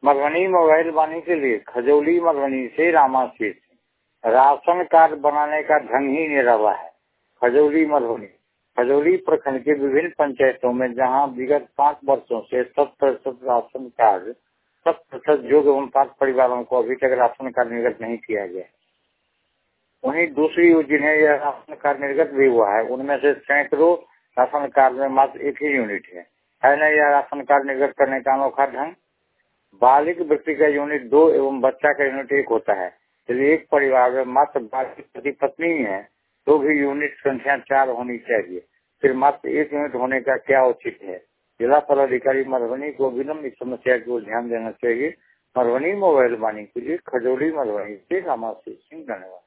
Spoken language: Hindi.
मधुबनी मोबाइल वाणी के लिए खजौली मधुबनी से रामाशीष। राशन कार्ड बनाने का ढंग ही निराला है। खजौली मधुबनी। खजौली प्रखंड के विभिन्न पंचायतों में जहां विगत 5 वर्षों से 100% राशन कार्ड 100% योग्य एवं पात्र परिवारों को अभी तक राशन कार्ड निर्गत नहीं किया गया। वहीं दूसरी जिन्हें यह राशन कार्ड निर्गत भी हुआ है उनमें से सैकड़ों राशन कार्ड में मात्र एक ही यूनिट है न यह राशन कार्ड निर्गत करने का अनोखा ढंग। बालिग व्यक्ति का यूनिट 2 एवं बच्चा का यूनिट 1 होता है। यदि एक परिवार में मात्र बालिग पति पत्नी है तो भी यूनिट संख्या 4 होनी चाहिए। फिर मात्र 1 यूनिट होने का क्या उचित है। जिला पदाधिकारी मधुबनी को विलम्ब इस समस्या को ध्यान देना चाहिए। मधुबनी मोबाइल वाणी के लिए खजौली मधुबनी से रामाशीष सिंह। धन्यवाद।